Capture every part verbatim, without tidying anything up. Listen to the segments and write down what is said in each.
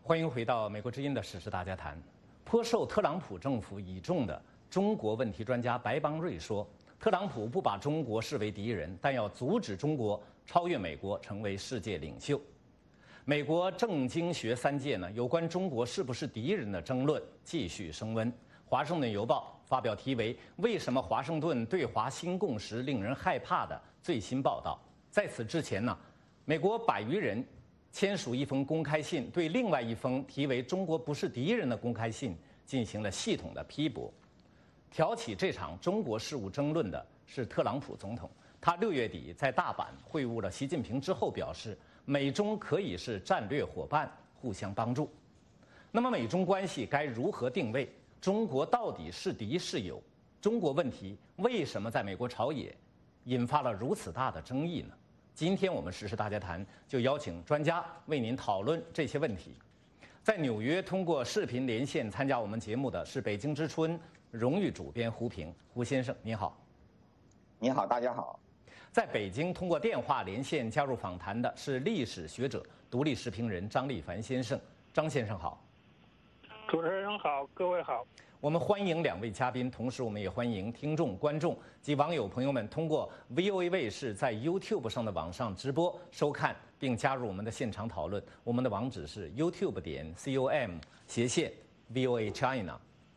欢迎回到美国之音的时事大家谈。颇受特朗普政府倚重的中国问题专家白邦瑞说，特朗普不把中国视为敌人，但要阻止中国超越美国，成为世界领袖。美国政经学三界呢，有关中国是不是敌人的争论继续升温。华盛顿邮报发表题为《为什么华盛顿对华新共识令人害怕》的最新报道。在此之前呢，美国百余人签署一封公开信，对另外一封题为《中国不是敌人》的公开信进行了系统的批驳。挑起这场中国事务争论的是特朗普总统，他六月底在大阪会晤了习近平之后表示，美中可以是战略伙伴，互相帮助。那么美中关系该如何定位？中国到底是敌是友？中国问题为什么在美国朝野引发了如此大的争议呢？今天我们时事大家谈就邀请专家为您讨论这些问题。在纽约通过视频连线参加我们节目的是北京之春荣誉主编胡平，胡先生您好。 你好，大家好。 在北京通过电话连线加入访谈的是历史学者、独立时评人张立凡先生，张先生好。 主持人好，各位好。 我们欢迎两位嘉宾，同时我们也欢迎听众、观众及网友朋友们通过 V O A 卫视在 YouTube 上的网上直播收看，并加入我们的现场讨论。我们的网址是 YouTube 点 com 斜线 V O A China。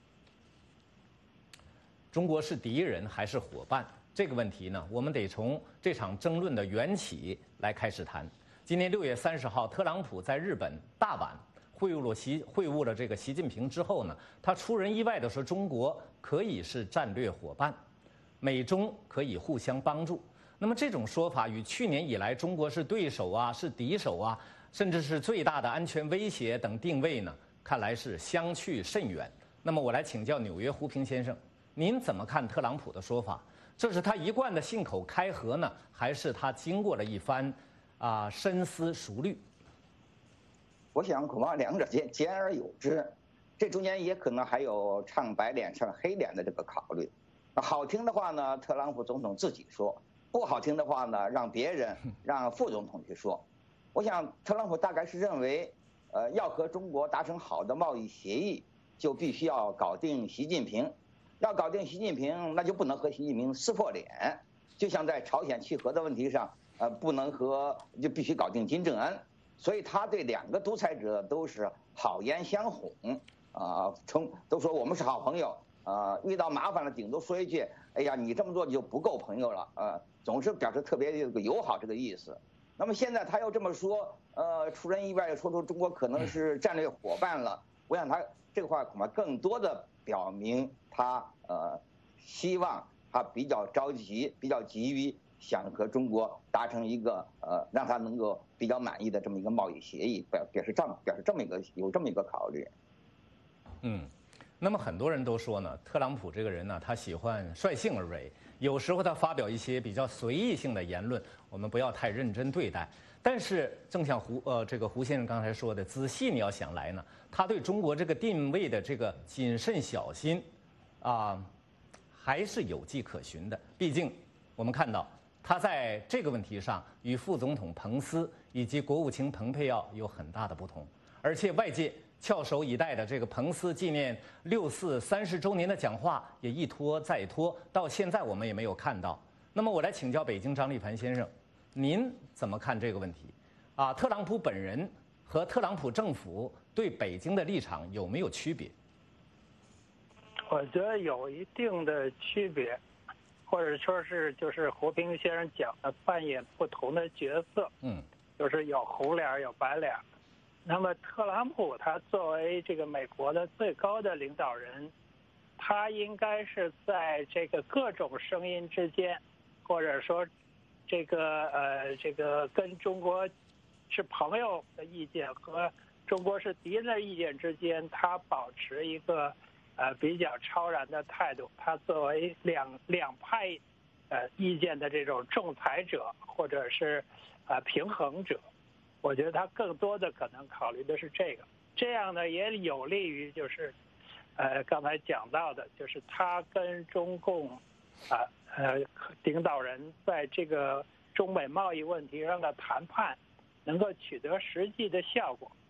中国是敌人还是伙伴？这个问题呢，我们得从这场争论的缘起来开始谈。今年六月三十号，特朗普在日本大阪会晤了习会晤了这个习近平之后呢，他出人意外地说，中国可以是战略伙伴，美中可以互相帮助。那么这种说法与去年以来中国是对手啊、是敌手啊，甚至是最大的安全威胁等定位呢，看来是相去甚远。那么我来请教纽约胡平先生，您怎么看特朗普的说法？这是他一贯的信口开河呢，还是他经过了一番啊深思熟虑？ 我想恐怕两者兼兼而有之，这中间也可能还有唱白脸唱黑脸的这个考虑。好听的话呢，特朗普总统自己说；不好听的话呢，让别人让副总统去说。我想特朗普大概是认为，呃，要和中国达成好的贸易协议，就必须要搞定习近平。要搞定习近平，那就不能和习近平撕破脸。就像在朝鲜契合的问题上，呃，不能和就必须搞定金正恩。所以他对两个独裁者都是好言相哄，啊，称都说我们是好朋友，啊，遇到麻烦了顶多说一句，哎呀，你这么做就不够朋友了，呃，总是表示特别这个友好这个意思。那么现在他又这么说，呃，出人意外说出中国可能是战略伙伴了，我想他这个话恐怕更多的表明他呃希望他比较着急，比较急于想和中国达成一个呃让他能够比较满意的这么一个贸易协议，表表示这表示这么一个有这么一个考虑。 嗯，那么很多人都说呢，特朗普这个人呢，他喜欢率性而为，有时候他发表一些比较随意性的言论，我们不要太认真对待。但是正像胡呃这个胡先生刚才说的，仔细你要想来呢，他对中国这个定位的这个谨慎小心，啊，还是有迹可循的。毕竟我们看到他在这个问题上与副总统彭斯以及国务卿蓬佩奥有很大的不同，而且外界翘首以待的这个彭斯纪念六四三十周年的讲话也一拖再拖，到现在我们也没有看到。那么我来请教北京张立凡先生，您怎么看这个问题？啊，特朗普本人和特朗普政府对北京的立场有没有区别？ 我觉得有一定的区别，或者说是就是胡平先生讲的扮演不同的角色， 嗯， 就是有红脸有白脸。那么特朗普他作为这个美国的最高的领导人，他应该是在这个各种声音之间，或者说这个呃这个跟中国是朋友的意见和中国是敌人的意见之间，他保持一个呃比较超然的态度。他作为两两派呃意见的这种仲裁者或者是呃平衡者，我觉得他更多的可能考虑的是这个。这样呢也有利于就是呃刚才讲到的，就是他跟中共啊 呃, 呃领导人在这个中美贸易问题上的谈判能够取得实际的效果。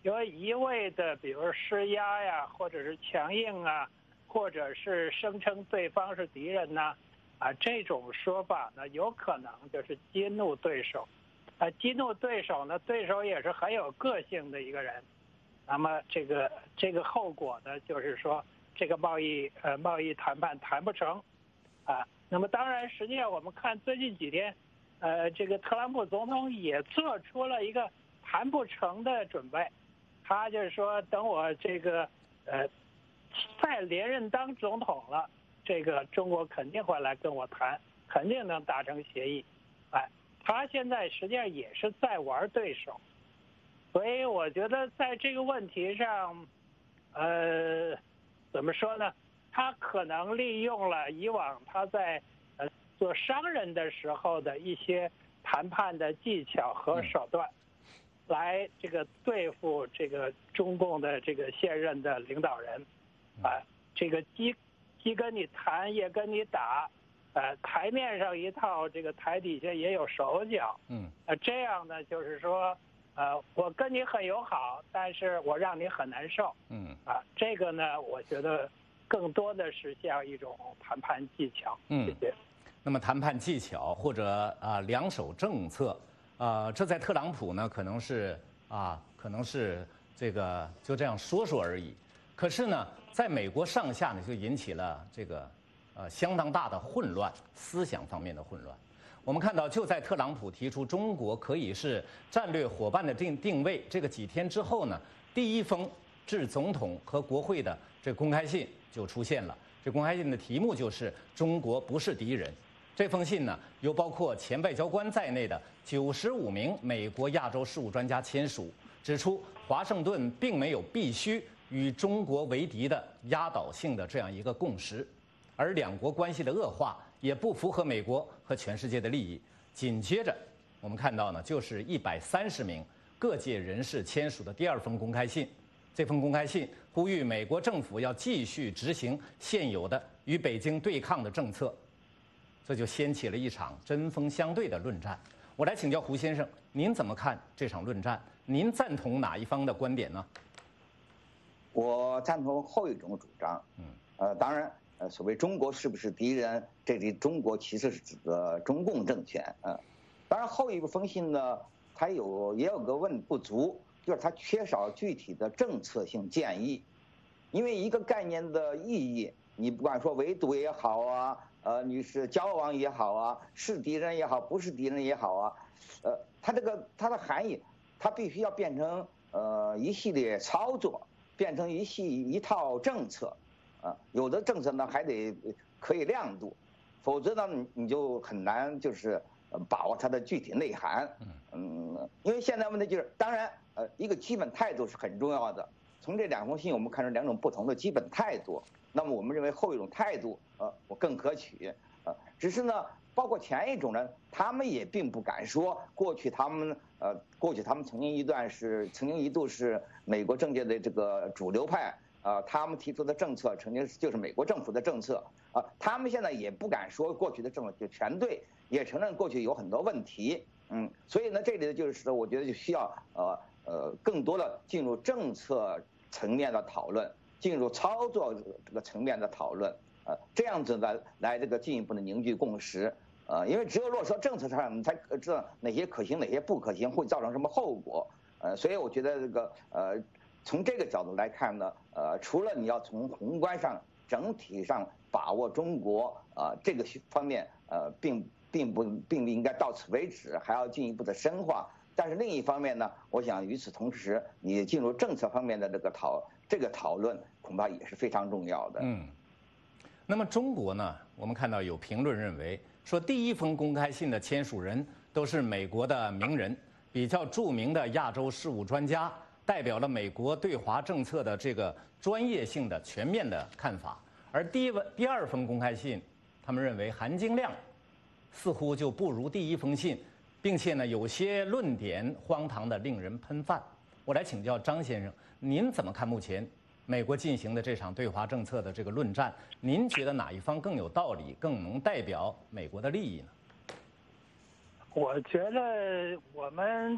有一味的，比如施压呀，或者是强硬啊，或者是声称对方是敌人呐，啊，这种说法呢，有可能就是激怒对手，啊，激怒对手呢，对手也是很有个性的一个人，那么这个这个后果呢，就是说这个贸易呃贸易谈判谈不成，啊，那么当然，实际上我们看最近几天，呃，这个特朗普总统也做出了一个谈不成的准备。他就是说，等我这个呃再连任当总统了，这个中国肯定会来跟我谈，肯定能达成协议。哎，他现在实际上也是在玩对手，所以我觉得在这个问题上，呃，怎么说呢？他可能利用了以往他在呃做商人的时候的一些谈判的技巧和手段。来这个对付这个中共的这个现任的领导人，啊，这个既既跟你谈也跟你打，呃，台面上一套，这个台底下也有手脚， 嗯， 呃，这样呢就是说，呃，我跟你很友好，但是我让你很难受， 嗯， 啊，这个呢，我觉得更多的是像一种谈判技巧， 嗯， 谢谢。 那么谈判技巧或者啊两手政策。呃，这在特朗普呢，可能是啊，可能是这个就这样说说而已。可是呢，在美国上下呢，就引起了这个呃相当大的混乱，思想方面的混乱。我们看到，就在特朗普提出中国可以是战略伙伴的定定位这个几天之后呢，第一封致总统和国会的这公开信就出现了。这公开信的题目就是“中国不是敌人”。这封信呢，由包括前外交官在内的九十五名美国亚洲事务专家签署，指出华盛顿并没有必须与中国为敌的压倒性的这样一个共识，而两国关系的恶化也不符合美国和全世界的利益。紧接着，我们看到呢，就是一百三十名各界人士签署的第二封公开信。这封公开信呼吁美国政府要继续执行现有的与北京对抗的政策。这就掀起了一场针锋相对的论战。我来请教胡先生，您怎么看这场论战？您赞同哪一方的观点呢？ 我赞同后一种主张。嗯，呃，当然，呃，所谓中国是不是敌人，这里中国其实是指的中共政权。嗯，当然后一封信呢，它有也有个问不足，就是它缺少具体的政策性建议，因为一个概念的意义，你不管说围堵也好啊。呃，你是交往也好啊，是敌人也好，不是敌人也好啊，呃，它这个它的含义，它必须要变成呃一系列操作，变成一系一套政策，啊、呃，有的政策呢还得可以亮度，否则呢你你就很难就是把握它的具体内涵。嗯，因为现在问题就是，当然呃一个基本态度是很重要的。从这两封信我们看出两种不同的基本态度。那么我们认为后一种态度，呃，我更可取，呃，只是呢，包括前一种呢，他们也并不敢说过去他们，呃，过去他们曾经一段是曾经一度是美国政界的这个主流派，啊、呃，他们提出的政策曾经就是美国政府的政策，啊、呃，他们现在也不敢说过去的政策就全对，也承认过去有很多问题，嗯，所以呢，这里就是我觉得就需要呃呃更多的进入政策层面的讨论。进入操作这个层面的讨论，呃，这样子来来这个进一步的凝聚共识，呃，因为只有落实到政策上，你才知道哪些可行，哪些不可行，会造成什么后果，呃，所以我觉得这个呃，从这个角度来看呢，呃，除了你要从宏观上整体上把握中国啊、呃、这个方面，呃，并并不并不应该到此为止，还要进一步的深化。但是另一方面呢，我想与此同时，你进入政策方面的这个讨这个讨论，恐怕也是非常重要的。 嗯，那么中国呢？我们看到有评论认为说，第一封公开信的签署人都是美国的名人，比较著名的亚洲事务专家，代表了美国对华政策的这个专业性的、全面的看法。而第一文第二封公开信，他们认为含金量似乎就不如第一封信。并且呢，有些论点荒唐的令人喷饭。我来请教张先生，您怎么看目前美国进行的这场对华政策的这个论战？您觉得哪一方更有道理，更能代表美国的利益呢？ 我觉得我们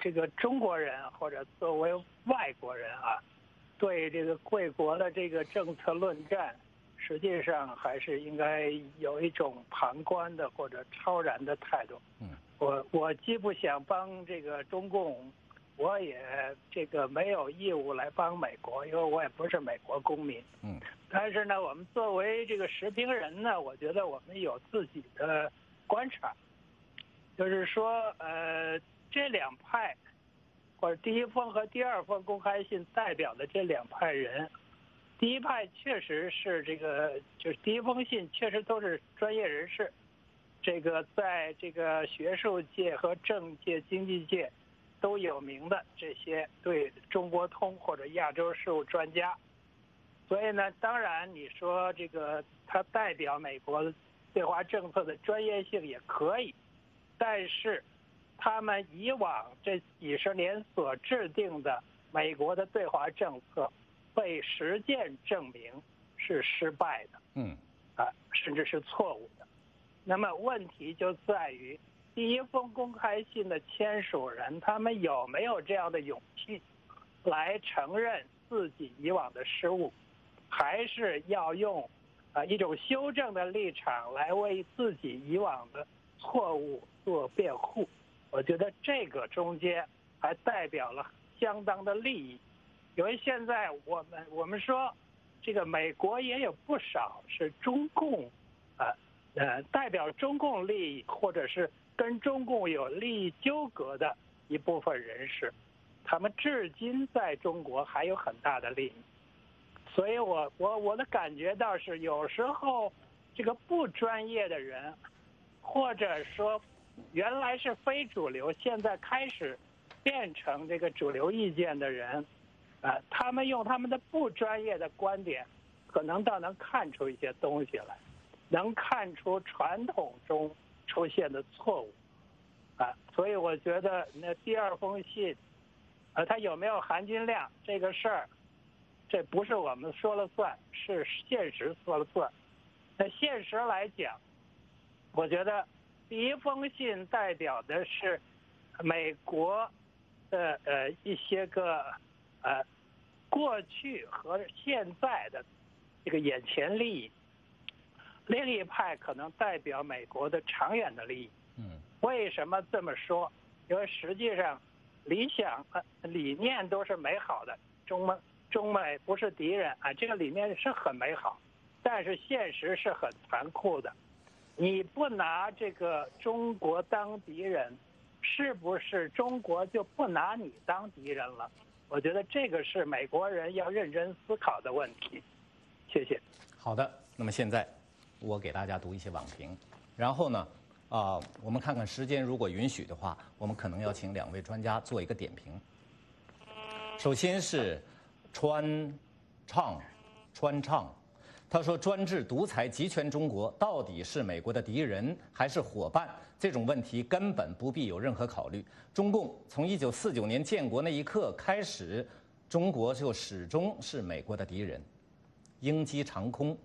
这个中国人或者作为外国人啊，对这个贵国的这个政策论战，实际上还是应该有一种旁观的或者超然的态度。 嗯， 我我既不想帮这个中共，我也这个没有义务来帮美国，因为我也不是美国公民。 嗯， 但是呢，我们作为这个时评人呢，我觉得我们有自己的观察，就是说，呃，这两派，或者第一封和第二封公开信代表的这两派人，第一派确实是这个，就是第一封信确实都是专业人士，这个在这个学术界和政界、经济界都有名的这些对中国通或者亚洲事务专家。所以呢，当然你说这个他代表美国对华政策的专业性也可以，但是他们以往这几十年所制定的美国的对华政策，被实践证明是失败的， 嗯， 啊，甚至是错误的。那么问题就在于，第一封公开信的签署人，他们有没有这样的勇气，来承认自己以往的失误，还是要用啊一种修正的立场来为自己以往的错误做辩护？我觉得这个中间还代表了相当的利益，因为现在我们我们说，这个美国也有不少是中共，呃呃代表中共利益或者是跟中共有利益纠葛的一部分人士，他们至今在中国还有很大的利益。所以我我我的感觉倒是，有时候这个不专业的人，或者说原来是非主流，现在开始变成这个主流意见的人，呃，他们用他们的不专业的观点，可能倒能看出一些东西来，能看出传统中出现的错误，啊，所以我觉得那第二封信，呃，它有没有含金量这个事儿，这不是我们说了算，是现实说了算。那现实来讲，我觉得第一封信代表的是美国的呃一些个呃过去和现在的这个眼前利益，另一派可能代表美国的长远的利益。 嗯， 为什么这么说？因为实际上理想呃理念都是美好的，中美中美不是敌人啊，这个理念是很美好，但是现实是很残酷的。你不拿这个中国当敌人，是不是中国就不拿你当敌人了？我觉得这个是美国人要认真思考的问题。谢谢。 好的，那么现在我给大家读一些网评，然后呢，啊、呃，我们看看时间如果允许的话，我们可能要请两位专家做一个点评。首先是川畅，川畅。他说：“专制、独裁、集权中国到底是美国的敌人还是伙伴？这种问题根本不必有任何考虑。中共从一九四九年建国那一刻开始，中国就始终是美国的敌人。”鹰击长空，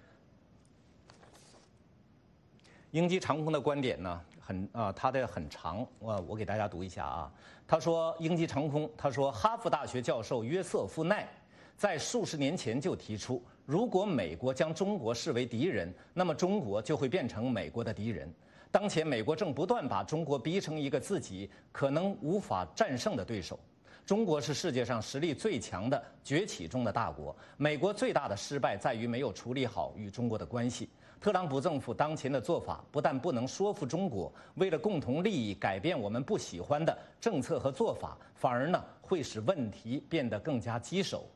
鹰击长空的观点呢，很啊，他的很长，我我给大家读一下啊。他说：“鹰击长空，他说，哈佛大学教授约瑟夫奈在数十年前就提出。”如果美国将中国视为敌人，那么中国就会变成美国的敌人。当前，美国正不断把中国逼成一个自己可能无法战胜的对手。中国是世界上实力最强的崛起中的大国。美国最大的失败在于没有处理好与中国的关系。特朗普政府当前的做法不但不能说服中国为了共同利益改变我们不喜欢的政策和做法，反而呢会使问题变得更加棘手。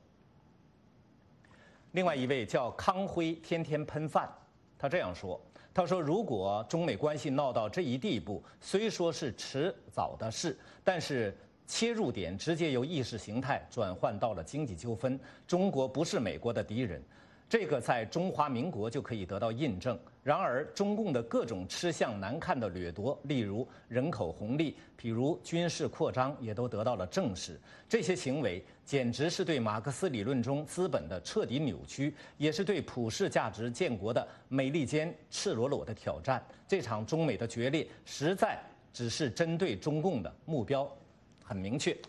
另外一位叫康辉，天天喷饭，他这样说：“他说，如果中美关系闹到这一地步，虽说是迟早的事，但是切入点直接由意识形态转换到了经济纠纷。中国不是美国的敌人，这个在中华民国就可以得到印证。然而，中共的各种吃相难看的掠夺，例如人口红利，譬如军事扩张，也都得到了证实。这些行为简直是对马克思理论中资本的彻底扭曲，也是对普世价值建国的美利坚赤裸裸的挑战。这场中美的决裂，实在只是针对中共的目标很明确。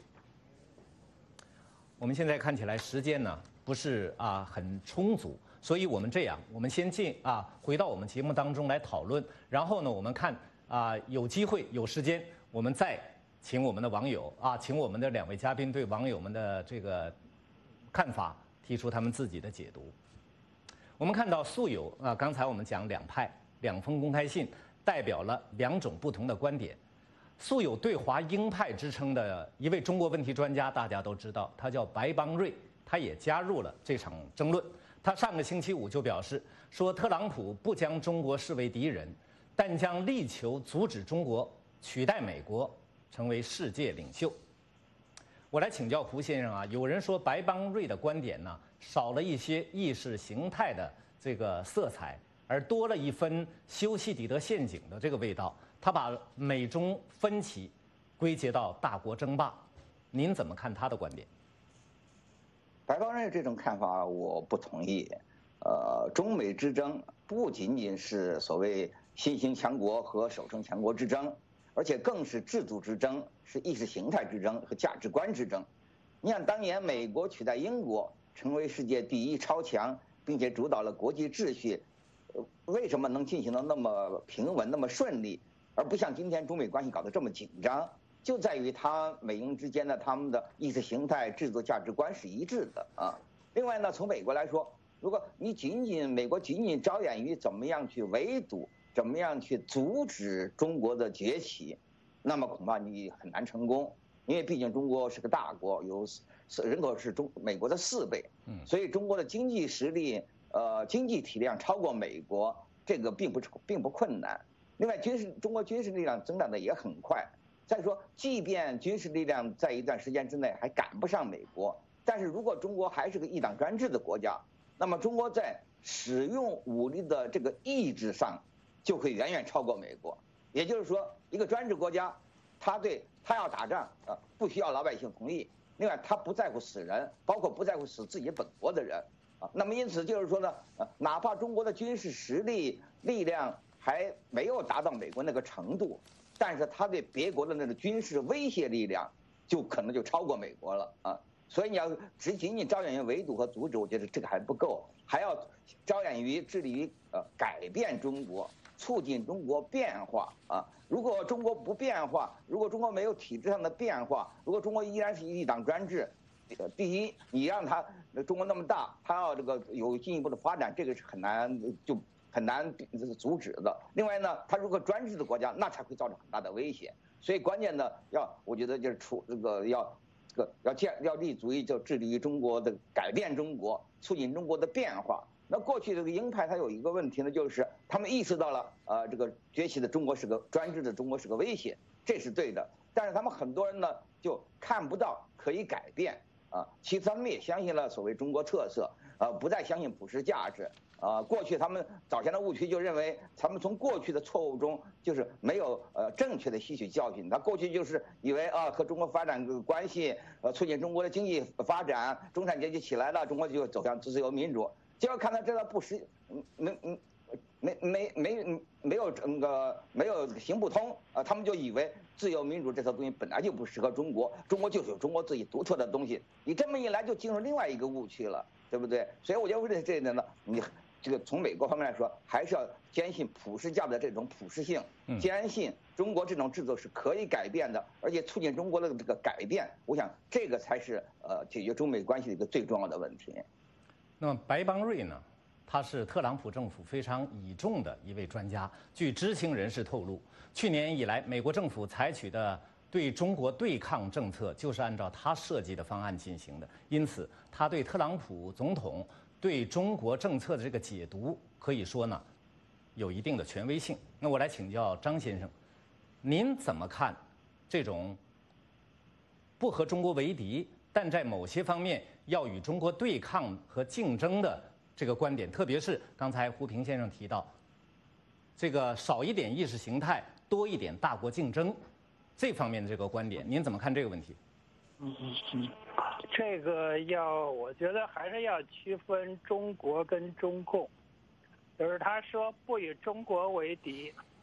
我们现在看起来时间呢不是啊很充足，所以我们这样，我们先进啊回到我们节目当中来讨论，然后呢我们看啊有机会有时间，我们再请我们的网友啊，请我们的两位嘉宾对网友们的这个看法提出他们自己的解读。我们看到素有啊，刚才我们讲两派两封公开信代表了两种不同的观点。素有对华鹰派之称的一位中国问题专家，大家都知道，他叫白邦瑞，他也加入了这场争论。他上个星期五就表示说，特朗普不将中国视为敌人，但将力求阻止中国取代美国成为世界领袖。我来请教胡先生啊，有人说白邦瑞的观点呢，少了一些意识形态的这个色彩，而多了一分修昔底德陷阱的这个味道。他把美中分歧归结到大国争霸，您怎么看他的观点？ 白邦瑞这种看法我不同意。呃，中美之争不仅仅是所谓新兴强国和守成强国之争，而且更是制度之争，是意识形态之争和价值观之争。你想，当年美国取代英国成为世界第一超强，并且主导了国际秩序，为什么能进行的那么平稳、那么顺利？而不像今天中美关系搞得这么紧张，就在于它美英之间的他们的意识形态、制度、价值观是一致的啊。另外呢，从美国来说，如果你仅仅美国仅仅着眼于怎么样去围堵、怎么样去阻止中国的崛起，那么恐怕你很难成功，因为毕竟中国是个大国，有人口是中美国的四倍，所以中国的经济实力、呃经济体量超过美国，这个并不并不困难。另外，军事中国军事力量增长的也很快。再说，即便军事力量在一段时间之内还赶不上美国，但是如果中国还是个一党专制的国家，那么中国在使用武力的这个意志上就会远远超过美国。也就是说，一个专制国家，他对他要打仗啊，不需要老百姓同意。另外，他不在乎死人，包括不在乎死自己本国的人啊。那么因此就是说呢，呃，哪怕中国的军事实力力量还没有达到美国那个程度，但是他对别国的那个军事威胁力量就可能就超过美国了啊。所以你要只仅仅着眼于围堵和阻止，我觉得这个还不够，还要着眼于致力于呃改变中国，促进中国变化啊。如果中国不变化，如果中国没有体制上的变化，如果中国依然是一党专制，第一，你让他中国那么大，他要这个有进一步的发展，这个是很难就。很难阻止的。另外呢，它如果专制的国家，那才会造成很大的威胁。所以关键呢，要我觉得就是出这个要这个要建要立足于就致力于中国的改变中国，促进中国的变化。那过去这个鹰派它有一个问题呢，就是他们意识到了呃这个崛起的中国是个专制的中国是个威胁，这是对的。但是他们很多人呢就看不到可以改变啊。其实他们也相信了所谓中国特色，呃，不再相信普世价值。啊，过去他们早前的误区就认为，他们从过去的错误中就是没有呃正确的吸取教训。他过去就是以为啊和中国发展关系，呃促进中国的经济发展，中产阶级起来了，中国就走向自由民主。结果看到这个不实，没没没没没没有那个没有行不通啊，他们就以为自由民主这套东西本来就不适合中国，中国就是有中国自己独特的东西。你这么一来，就进入另外一个误区了，对不对？所以我觉得为了这一点呢，你。这个从美国方面来说，还是要坚信普世价值的这种普适性，坚信中国这种制度是可以改变的，而且促进中国的这个改变。我想这个才是呃解决中美关系的一个最重要的问题。 那么白邦瑞呢，他是特朗普政府非常倚重的一位专家。据知情人士透露，去年以来，美国政府采取的对中国对抗政策就是按照他设计的方案进行的，因此他对特朗普总统对中国政策的这个解读，可以说呢，有一定的权威性。那我来请教张先生，您怎么看这种不和中国为敌，但在某些方面要与中国对抗和竞争的这个观点？特别是刚才胡平先生提到，这个少一点意识形态，多一点大国竞争，这方面的这个观点，您怎么看这个问题？ 嗯嗯嗯。这个要，我觉得还是要区分中国跟中共，就是他说不与中国为敌，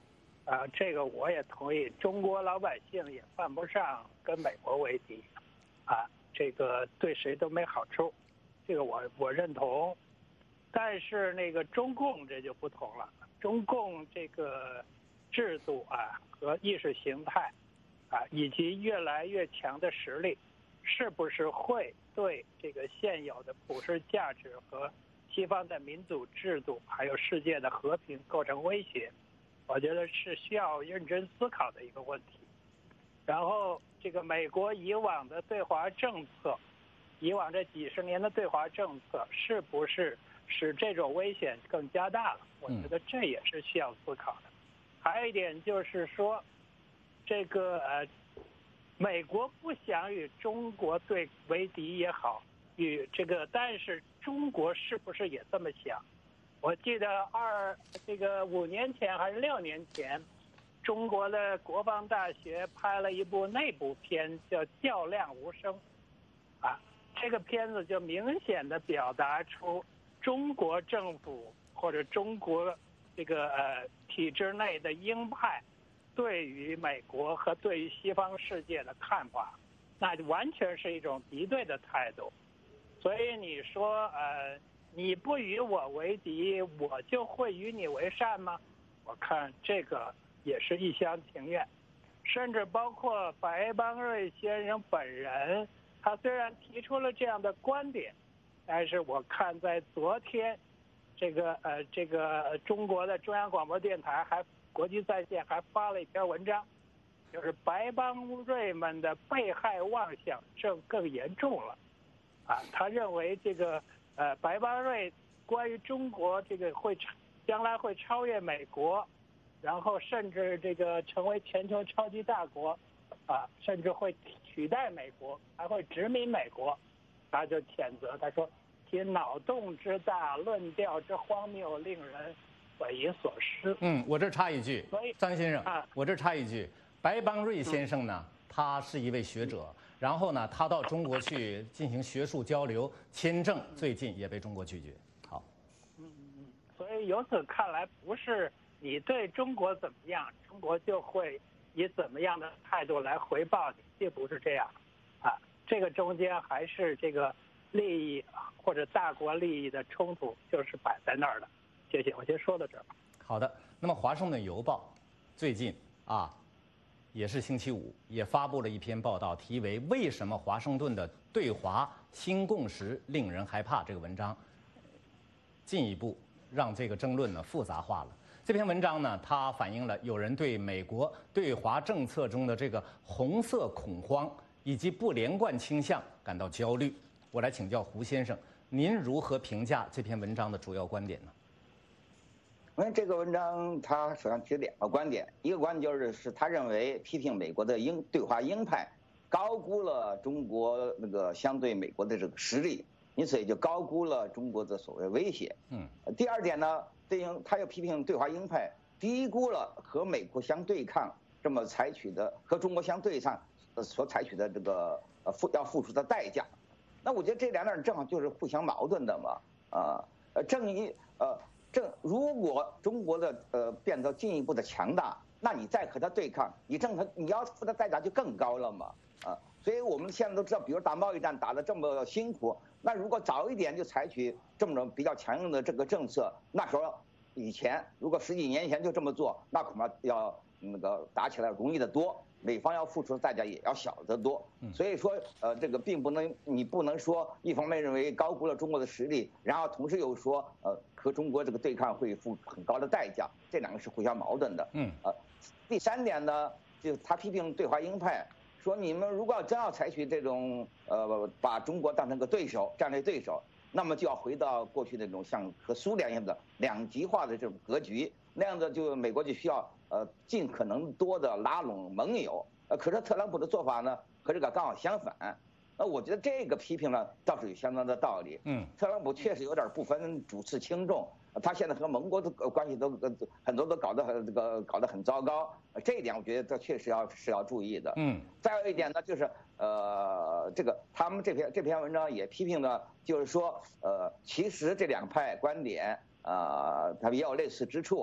啊，这个我也同意，中国老百姓也犯不上跟美国为敌，啊，这个对谁都没好处，这个我我认同。但是那个中共这就不同了，中共这个制度啊和意识形态，啊以及越来越强的实力，是不是会对这个现有的普世价值和西方的民主制度，还有世界的和平构成威胁？我觉得是需要认真思考的一个问题。然后，这个美国以往的对华政策，以往这几十年的对华政策，是不是使这种危险更加大了？我觉得这也是需要思考的。还有一点就是说，这个呃，美国不想与中国对为敌也好，与这个，但是中国是不是也这么想？我记得二这个五年前还是六年前，中国的国防大学拍了一部内部片，叫《较量无声》，啊，这个片子就明显的表达出中国政府或者中国这个呃体制内的鹰派对于美国和对于西方世界的看法，那就完全是一种敌对的态度。所以你说呃。你不与我为敌，我就会与你为善吗？我看这个也是一厢情愿，甚至包括白邦瑞先生本人，他虽然提出了这样的观点，但是我看在昨天，这个呃这个中国的中央广播电台还国际在线还发了一篇文章，就是白邦瑞们的被害妄想症更严重了，啊，他认为这个。呃，白邦瑞关于中国这个会将来会超越美国，然后甚至这个成为全球超级大国，啊，甚至会取代美国，还会殖民美国，他就谴责他说：“其脑洞之大，论调之荒谬，令人匪夷所思。” 嗯，我这插一句，张先生，啊，我这插一句，白邦瑞先生呢，嗯、他是一位学者。然后呢，他到中国去进行学术交流，签证最近也被中国拒绝。好， 嗯嗯，所以由此看来，不是你对中国怎么样，中国就会以怎么样的态度来回报你，并不是这样，啊，这个中间还是这个利益或者大国利益的冲突，就是摆在那儿的。谢谢，我先说到这儿吧。 好的，那么《华盛顿邮报》最近啊。也是星期五，也发布了一篇报道，题为“为什么华盛顿的对华新共识令人害怕”。这个文章进一步让这个争论呢复杂化了。这篇文章呢，它反映了有人对美国对华政策中的这个红色恐慌以及不连贯倾向感到焦虑。我来请教胡先生，您如何评价这篇文章的主要观点呢？ 因为这个文章他首先提两个观点，一个观点就是是他认为批评美国的鹰对华鹰派高估了中国那个相对美国的这个实力，因此也就高估了中国的所谓威胁。嗯，第二点呢，对应他又批评对华鹰派低估了和美国相对抗这么采取的和中国相对抗所采取的这个呃付要付出的代价。那我觉得这两点正好就是互相矛盾的嘛，啊呃正一呃。正如果中国的呃变得进一步的强大，那你再和它对抗，你正它你要付的代价就更高了嘛，啊，所以我们现在都知道，比如打贸易战打得这么辛苦，那如果早一点就采取这么种比较强硬的这个政策，那时候以前如果十几年前就这么做，那恐怕要那个打起来容易得多，美方要付出的代价也要小得多。所以说，呃，这个并不能，你不能说一方面认为高估了中国的实力，然后同时又说，呃，和中国这个对抗会付很高的代价，这两个是互相矛盾的。嗯，呃，第三点呢，就他批评对华鹰派，说你们如果要真要采取这种，呃，把中国当成个对手、战略对手，那么就要回到过去那种像和苏联一样的两极化的这种格局，那样的就美国就需要呃尽可能多的拉拢盟友。呃，可是特朗普的做法呢，和这个刚好相反。那我觉得这个批评呢，倒是有相当的道理。嗯，特朗普确实有点不分主次轻重，他现在和盟国的关系都很多都搞得很这个搞得很糟糕，这一点我觉得这确实要是要注意的。嗯，再有一点呢，就是呃，这个他们这篇这篇文章也批评呢，就是说呃，其实这两派观点啊，他们也有类似之处。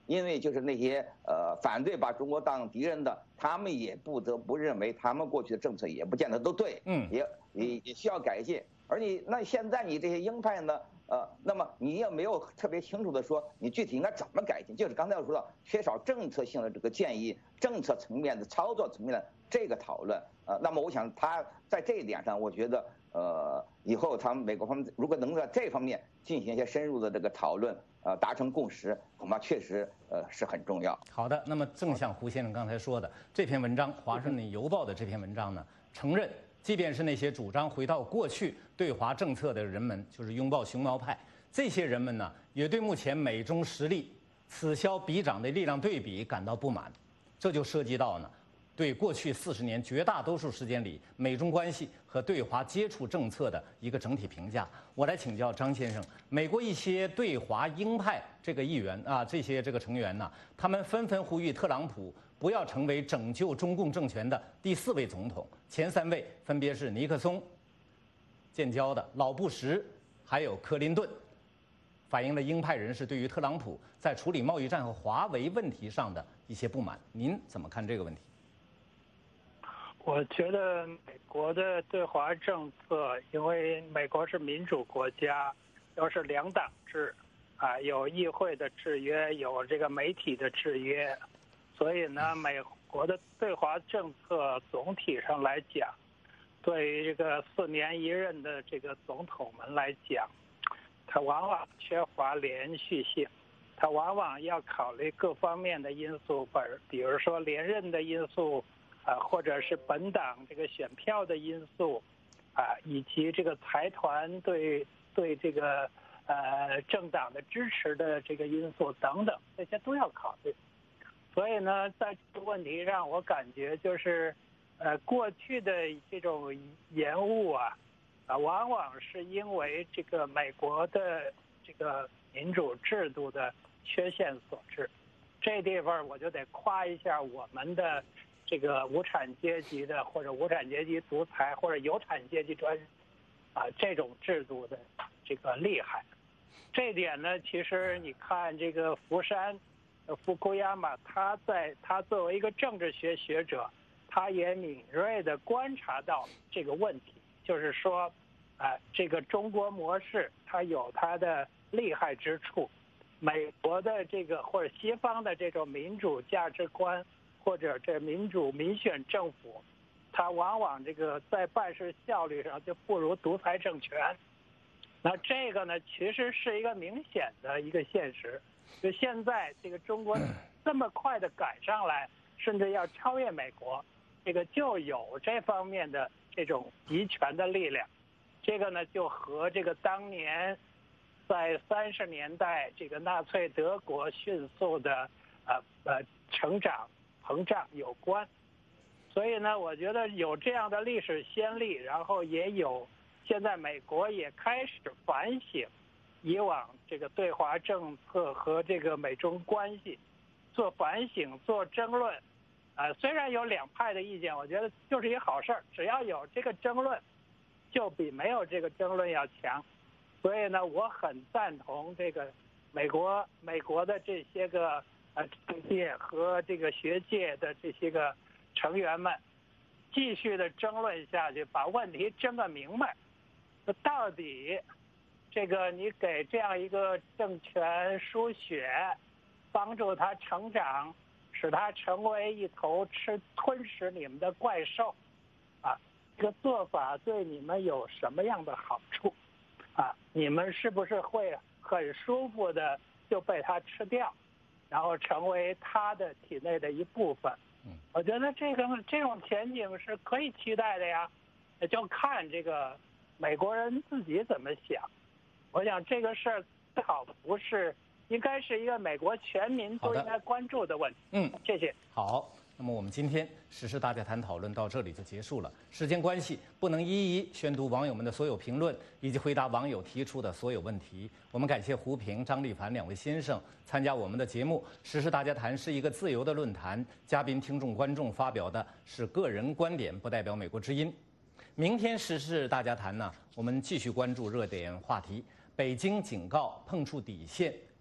因为就是那些呃反对把中国当敌人的，他们也不得不认为他们过去的政策也不见得都对， 嗯， 也也也需要改进。而你那现在你这些鹰派呢，呃，那么你也没有特别清楚的说你具体应该怎么改进，就是刚才我说到缺少政策性的这个建议，政策层面的操作层面的这个讨论，呃，那么我想他在这一点上，我觉得呃以后他们美国方面如果能在这方面进行一些深入的这个讨论，呃，达成共识，恐怕确实呃是很重要。 好的，那么正像胡先生刚才说的，这篇文章《华盛顿邮报》的这篇文章呢，承认。即便是那些主张回到过去对华政策的人们，就是拥抱熊猫派，这些人们呢，也对目前美中实力此消彼长的力量对比感到不满。这就涉及到呢，对过去四十年绝大多数时间里美中关系和对华接触政策的一个整体评价。我来请教张先生，美国一些对华鹰派这个议员啊，这些这个成员呢，他们纷纷呼吁特朗普不要成为拯救中共政权的第四位总统，前三位分别是尼克松、建交的老布什，还有克林顿，反映了鹰派人士对于特朗普在处理贸易战和华为问题上的一些不满。您怎么看这个问题？ 我觉得美国的对华政策，因为美国是民主国家，又是两党制，啊，有议会的制约，有这个媒体的制约。所以呢，美国的对华政策总体上来讲，对于这个四年一任的这个总统们来讲，它往往缺乏连续性，它往往要考虑各方面的因素，比如说连任的因素，啊，或者是本党这个选票的因素，啊，以及这个财团对对这个呃政党的支持的这个因素等等，这些都要考虑。所以呢，在这个问题上，我感觉就是，呃，过去的这种延误啊，啊，往往是因为这个美国的这个民主制度的缺陷所致。这地方我就得夸一下我们的这个无产阶级的或者无产阶级独裁或者有产阶级专啊这种制度的这个厉害。这点呢，其实你看这个福山。福库亚马，他在他作为一个政治学学者，他也敏锐地观察到这个问题，就是说，啊、呃，这个中国模式它有它的厉害之处，美国的这个或者西方的这种民主价值观，或者这民主民选政府，它往往这个在办事效率上就不如独裁政权。那这个呢，其实是一个明显的一个现实。就现在这个中国这么快的赶上来，甚至要超越美国，这个就有这方面的这种集权的力量。这个呢，就和这个当年在三十年代这个纳粹德国迅速的呃呃成长膨胀有关。所以呢，我觉得有这样的历史先例，然后也有现在美国也开始反省以往这个对华政策和这个美中关系做反省、做争论，啊，虽然有两派的意见，我觉得就是一好事儿。只要有这个争论，就比没有这个争论要强。所以呢，我很赞同这个美国美国的这些个呃政界和这个学界的这些个成员们，继续的争论下去，把问题争个明白。那到底这个你给这样一个政权输血，帮助他成长，使他成为一头吃吞噬你们的怪兽，啊，这个做法对你们有什么样的好处？啊，你们是不是会很舒服的就被他吃掉，然后成为他的体内的一部分？我觉得这个这种前景是可以期待的呀，就看这个美国人自己怎么想。我想这个事儿最好不是，应该是一个美国全民都应该关注的问题。 嗯， 谢谢。 好，那么我们今天时事大家谈讨论到这里就结束了。时间关系，不能一一宣读网友们的所有评论以及回答网友提出的所有问题。我们感谢胡平、张立凡两位先生参加我们的节目。时事大家谈是一个自由的论坛，嘉宾、听众、观众发表的是个人观点，不代表美国之音。明天时事大家谈呢，我们继续关注热点话题。北京警告碰触底线，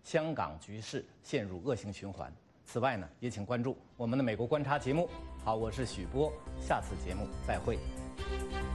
香港局势陷入恶性循环。此外呢，也请关注我们的美国观察节目。好，我是许波，下次节目再会。